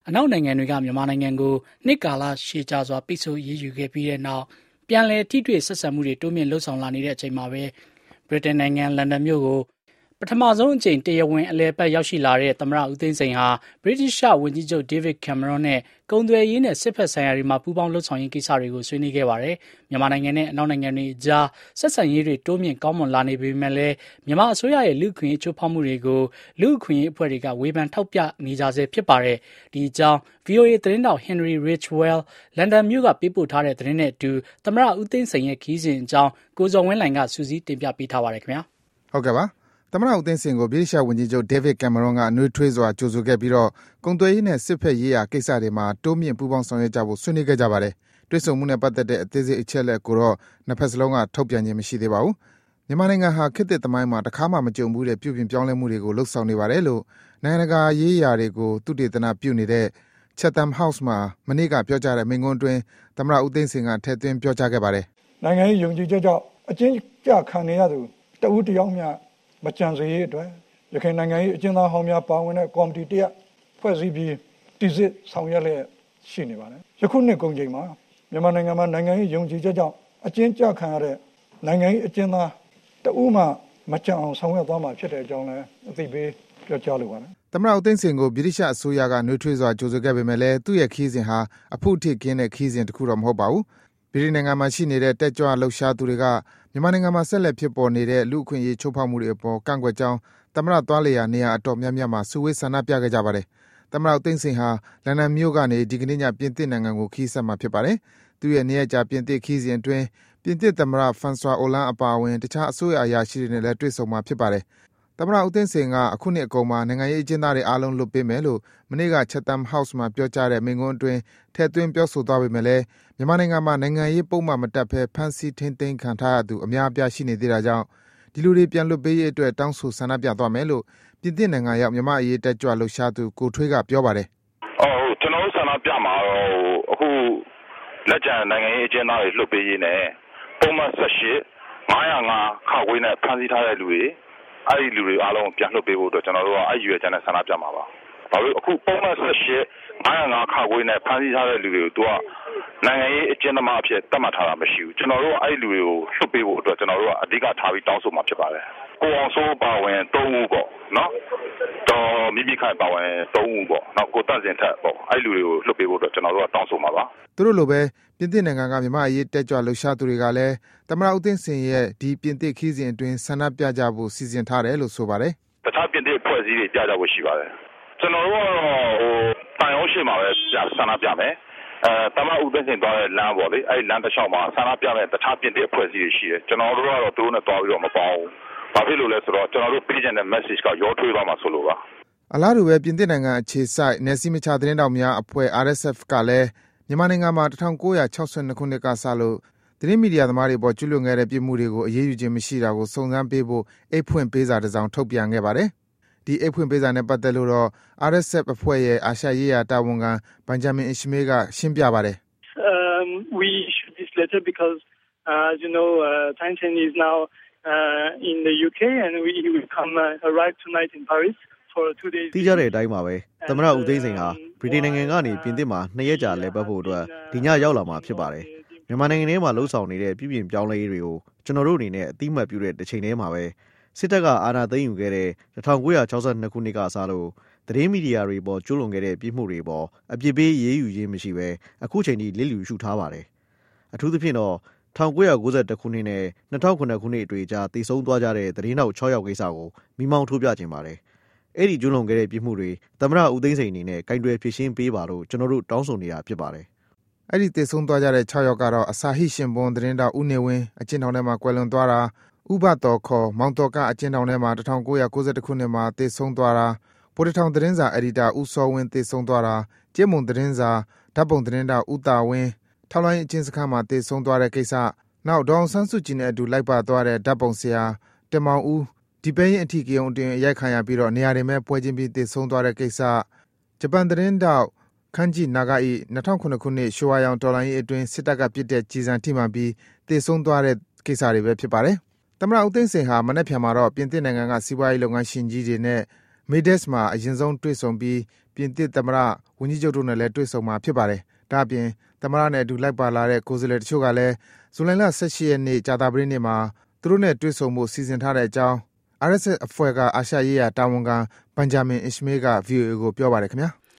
အနောက်နိုင်ငံတွေကမြန်မာနိုင်ငံကိုနှစ်ကာလရှည်ကြာစွာပိတ်ဆို့ရေးယူခဲ့ပြီးတဲ့နောက်ပြန်လည်ထိတွေ့ဆက်ဆံမှုတွေတိုးမြင့်လှုပ်ဆောင်လာနေတဲ့အချိန်မှာပဲဗြိတိန်နိုင်ငံလန်ဒန်မြို့ကိုပထမဆုံးအကြိမ်တရားဝင်အလည်ပတ်ရောက်ရှိလာတဲ့သမ္မတဦးသိန်းစိန်ဟာဗြိတိရှဝန်ကြီးချုပ်ဒေးဗစ်ကင်မရွန်နဲ့ကုန်သွယ်ရေးနဲ့စစ်ဖက်ဆိုင်ရာတွေမှာပူးပေါင်းလှုပ်ဆောင်ရေးကိစ္စတွေကိုဆွေးနွေးခဲ့ပါတယ်။မြန်မာနိုင်ငံနဲ့အနောက်နိုင်ငံတွေအကြားဆက်ဆံရေးတွေတိုးမြင့်ကောင်းမွန်လာနေပေမဲ့လည်းမြန်မာအစိုးရရဲ့လူ့အခွင့်အရေးချိုးဖောက်မှုတွေကိုလူ့အခွင့်အရေးအဖွဲ့တွေကဝေဖန်ထောက်ပြနေကြဆဲဖြစ်ပါတယ်။ဒီအကြောင်း VOA သတင်းတောက် Henry Ridgwell လန်ဒန်မြို့ကပေးပို့ထားတဲ့သတင်းနဲ့အတူသမ္မတဦးသိန်းစိန်ရဲ့ခရီးစဉ်အကြောင်းကိုဇော်ဝင်းလှိုင်ကစူးစီးတင်ပြပေးထားပါတယ်ခင်ဗျာ။ဟုတ်ကဲ့ပါ။သမ္မတဦးသိန်းစိန်ကိုဗြိတိရှဝန်ကြီးချုပ်ဒေးဗစ်ကင်မရွန်ကနှွေးထွေးစွာကြိုဆိုခဲ့ပြီးတော့ကုန်သွယ်ရေးနဲ့စစ်ဖက်ရေးရာကိစ္စတွေမှာတိုးမြင့်ပူးပေါင်းဆောင်ရွက်ကြဖို့ဆွေးနွေးခဲ့ကြပါတယ်။တွေ့ဆုံမှုနဲ့ပတ်သက်တဲ့အသေးစိတ်အချက်အလက်ကိုတော့နှစ်ဖက်စလုံးကထုတ်ပြန်ခြင်းမရှိသေးပါဘူး။မြန်မာနိုင်ငံဟာခေတ်သစ်သမိုင်းမှာတခါမှမကြုံဘူးတဲ့ပြုပြင်ပြောင်းလဲမှုတွေကိုလှုပ်ဆောင်နေပါတယ်လို့နိုင်ငံတကာရေးရာတွေကိုသုတေသနပြုနေတဲ့ Chatham House မှာမနေ့ကပြောကြားတဲ့မိန့်ခွန်းအတွင်းသမ္မတဦးသိန်းစိန်ကထည့်သွင်းပြောကြားခဲ့ပါတယ်။နိုင်ငံရေးယုံကြည်ချက်ကြောင့်အကျဉ်းကျခံနေရသူတဦးတယောက်မျှမကြံစေရေးအတွက်ရခိုင်နိုင်ငံရေးအကျဉ်းသားဟောင်းများပါဝင်တဲ့ကော်မတီတရပ်ဖွဲ့စည်းပြီးတည်ဆစ်ဆောင်ရွက်လျက်ရှိနေပါတယ်။ယခုနှစ်ကုန်ချိန်မှာမြန်မာနိုင်ငံမှာနိုင်ငံရေးယုံကြည်ချက်ကြောင့်အကျဉ်းကျခံရတဲ့နိုင်ငံရေးအကျဉ်းသားတဦးမှမကြံအောင်ဆောင်ရွက်သွားမှာဖြစ်တဲ့အကြောင်းလည်းအသိပေးပြောကြားလိုပါတယ်။သမ္မတဦးသိန်းစိန်ကိုဗြိတိရှအစိုးရကနှွေးထွေးစွာကြိုဆိုခဲ့ပေမဲ့လည်းသူ့ရဲ့ခီးစဉ်ဟာအဖို့အထိကင်းတဲ့ခီးစဉ်တစ်ခုတော့မဟုတ်ပါဘူး။ဗြိတိန်နိုင်ငံမှာရှိနေတဲ့တက်ကြွလှုပ်ရှားသူတွေကမြန်မာနိုင်ငံမှာဆက်လက်ဖြစ်ပေါ်နေတဲ့လူ့အခွင့်အရေးချိုးဖောက်မှုတွေအပေါ်ကန့်ကွက်ကြောင်းသမ္မတသွားလေရာနေရာအတော်များများမှာစုဝေးဆန္ဒပြခဲ့ကြပါတယ်။သမ္မတဦးသိန်းစိန်ဟာလန်ဒန်မြို့ကနေဒီကနေ့ညပြင်သစ်နိုင်ငံကိုခီးဆက်မှာဖြစ်ပါတယ်။သူ့ရဲ့နေရာကြာပြင်သစ်ခီးစဉ်အတွင်းပြင်သစ်သမ္မတဖရန်ဆွာအိုလန်းအပါအဝင်တခြားအစိုးရအရာရှိတွေနဲ့လည်းတွေ့ဆုံမှာဖြစ်ပါတယ်။သမ္မတဦးသိန်းစိန်ကအခုနှစ်အကုန်မှာနိုင်ငံရေးအကျဉ်းသားတွေအားလုံးလွတ်ပေးမယ်လို့မနေ့က Chatham House မှာပြောကြားတဲ့မိန့်ခွန်းအတွင်းထည့်သွင်းပြောဆိုသွားပေမဲ့လည်းမြန်မာနိုင်ငံမှာနိုင်ငံရေးပုံမှန်မတက်ဘဲဖမ်းဆီးထိန်းသိမ်းခံထားရသူအများအပြားရှိနေသေးတာကြောင့်ဒီလူတွေပြန်လွတ်ပေးရေးအတွက်တောင်းဆိုဆန္ဒပြသွားမယ်လို့ပြင်သစ်နိုင်ငံရောက်မြန်မာအရေးတက်ကြွလှုပ်ရှားသူကိုထွေးကပြောပါတယ်။ကျွန်တော်ဆန္ဒပြမှာတော့အခုလက်ကျန်နိုင်ငံရေးအကျဉ်းသားတွေလွတ်ပေးရေးနဲ့ပုံမှန်18 905ခါခွေးနဲ့ဖမ်းဆီးထားတဲ့လူတွေအဲ့ဒီလူတွေအားလုံးပြန်လွှတ်ပေးဖို့အတွက်ကျွန်တော်တို့ကအဲ့ရွယ်ချက်နဲ့ဆန္ဒပြမှာပါ။ဘာလို့အခုပုံမှန်18 905ခါခွေးနဲ့ဖမ်းဆီးထားတဲ့လူတွေကိုသူကနိုင်ငံရေးအကျဉ်းသမားအဖြစ်သတ်မှတ်ထားတာမရှိဘူး။ကျွန်တော်တို့အဲ့ဒီလူတွေကိုလွှတ်ပေးဖို့အတွက်ကျွန်တော်တို့ကအဓိကထားပြီးတောင်းဆိုမှာဖြစ်ပါတယ်။ကိုအောင်စိုးပါဝင်3ဦးပေါ့နော်။တော့မိမိခိုင်ပါဝင်3ဦးပေါ့။နောက်ကိုတန့်စင်ထက်ပေါ့အဲ့လူတွေကိုလွှတ်ပေးဖို့အတွက်ကျွန်တော်တို့ကတောင်းဆိုမှာပါ။သူတို့လိုပဲပြင်သစ်နိုင်ငံကမြန်မာအရေးတက်ကြွလှုပ်ရှားသူတွေကလည်းသမ္မတဦးသိန်းစိန်ရဲ့ဒီပြင်သစ်ခီးစဉ်အတွင်းဆန္ဒပြကြဖို့စီစဉ်ထားတယ်လို့ဆိုပါတယ်။တခြားပြင်သစ်အဖွဲ့အစည်းတွေပြကြဖို့ရှိပါတယ်။ကျွန်တော်တို့ကတော့တန်ရုံးရှိမှာပဲဆန္ဒပြမယ်။သမ္မတဦးသိန်းစိန်သွားတဲ့လမ်းပေါ့လေအဲ့လမ်းတစ်လျှောက်မှာဆန္ဒပြတဲ့တခြားပြင်သစ်အဖွဲ့အစည်းတွေရှိတယ်။ကျွန်တော်တို့ကတော့သူတို့နဲ့တွားပြီးတော့မပေါင်းဘူး။ဘာဖြစ်လို့လဲဆိုတော့ကျွန်တော်တို့ပေးချင်တဲ့ message ကရောထွေးသွားမှာဆိုလို့ပါ။အလားတူပဲပြင်သစ်နိုင်ငံအခြေစိုက်နယ်စည်းမခြားသတင်းတောက်များအဖွဲ့ RSF ကလည်းမြန်မာနိုင်ငံမှာ1962ခုနှစ်ကစလို့သတင်းမီဒီယာသမားတွေပေါ်ကျူးလွန်ခဲ့တဲ့ပြစ်မှုတွေကိုအရေးယူခြင်းမရှိတာကိုစုံစမ်းပေးဖို့အိတ်ဖွင့်ပေးစာတစ်စောင်ထုတ်ပြန်ခဲ့ပါတယ်။ဒီအိတ်ဖွင့်ပေးစာနဲ့ပတ်သက်လို့တော့ RSF အဖွဲ့ရဲ့အာရှရေးရာတာဝန်ခံဘန်ဂျမင်အစ်ရှမေးကရှင်းပြပါတယ် We issued this letter because as you know Tantan is now in the UK and he will come arrive tonight in Paris သိကြတဲ့အတိုင်းပါပဲသမ္မတဦးသိန်းစိန်ဟာဗြိတိန်နိုင်ငံကနေပြင်သစ်မှာ2ရက်ကြာလည်ပတ်ဖို့အတွက်ဒီညရောက်လာမှာဖြစ်ပါတယ်မြန်မာနိုင်ငံထဲမှာလှုပ်ဆောင်နေတဲ့ပြည်ပြင်ပြောင်းလဲရေးတွေကိုကျွန်တော်တို့အနေနဲ့အတိအမှတ်ပြုတဲ့တစ်ချိန်တည်းမှာပဲစစ်တပ်ကအာဏာသိမ်းယူခဲ့တဲ့1962ခုနှစ်ကစလို့သတင်းမီဒီယာတွေပေါ်ကျူးလွန်ခဲ့တဲ့ပြစ်မှုတွေပေါ်အပြစ်ပေးရေးယူခြင်းမရှိဘဲအခုချိန်ထိလစ်လျူရှုထားပါတယ်အထူးသဖြင့်တော့1992ခုနှစ်နဲ့2009ခုနှစ်အတွင်းကြားတည်ဆုံသွားကြတဲ့သတင်းတောက်6ယောက်ကိစ္စကိုမိမောင်းထိုးပြခြင်းပါတယ်အဲ့ဒီကျူးလွန်ခဲ့တဲ့ပြစ်မှုတွေသမ္မတဦးသိန်းစိန်အနေနဲ့ကင်တွယ်ဖြေရှင်းပေးပါလို့ကျွန်တော်တို့တောင်းဆိုနေတာဖြစ်ပါတယ်။အဲ့ဒီတည်ဆုံသွားကြတဲ့6ယောက်ကတော့အစာဟိရှင်ပွန်သတင်းတောက်ဦးနေဝင်းအကျဉ်းထောင်ထဲမှာကွယ်လွန်သွားတာဥပတော်ခေါ်မောင်တော်ကအကျဉ်းထောင်ထဲမှာ1992ခုနှစ်မှာတည်ဆုံသွားတာပိုတထောင်သတင်းစာအက်ဒီတာဦးစောဝင်းတည်ဆုံသွားတာကျင်းမုံသတင်းစာဓာတ်ပုံသတင်းတောက်ဦးတာဝင်းထောက်လိုင်းအကျဉ်းစခန်းမှာတည်ဆုံသွားတဲ့ကိစ္စနောက်ဒေါအောင်ဆန်းစုကြည်နဲ့အတူလိုက်ပါသွားတဲ့ဓာတ်ပုံဆရာတင်မောင်ဦးဒီပဲရင်အထီကယုံအတွင်ရိုက်ခံရပြီးတော့နေရာတွေမဲ့ပွဲချင်းပြီးတည်ဆုံသွားတဲ့ကိစ္စဂျပန်သတင်းတောက်ခန်းကြီးနာဂဤ2009ခုနှစ်ရှောဝါရောင်တော်လိုင်းရေးအတွင်းစစ်တပ်ကပြစ်တဲ့ကြီးစံထိမှန်ပြီးတည်ဆုံသွားတဲ့ကိစ္စတွေပဲဖြစ်ပါတယ်။သမ္မတဦးသိန်းစိန်ဟာမနက်ဖြန်မှာတော့ပြင်သစ်နိုင်ငံကစီးပွားရေးလုပ်ငန်းရှင်ကြီးတွေနဲ့မေဒက်စ်မှာအရင်ဆုံးတွေ့ဆုံပြီးပြင်သစ်သမ္မတဝန်ကြီးချုပ်တို့နဲ့လည်းတွေ့ဆုံမှာဖြစ်ပါတယ်။ဒါ့အပြင်သမ္မတနဲ့အတူလိုက်ပါလာတဲ့ကိုယ်စားလှယ်တချို့ကလည်းဇူလိုင်လ18ရက်နေ့ကြာသပတေးနေ့မှာသူတို့နဲ့တွေ့ဆုံဖို့စီစဉ်ထားတဲ့အကြောင်း RSS အဖွဲ့ကအာရှရေးရာတာဝန်ခံဘန်ဂျာမင်အစ်ရှမေးက VOA ကိုပြောပါတယ်ခင်ဗျာ။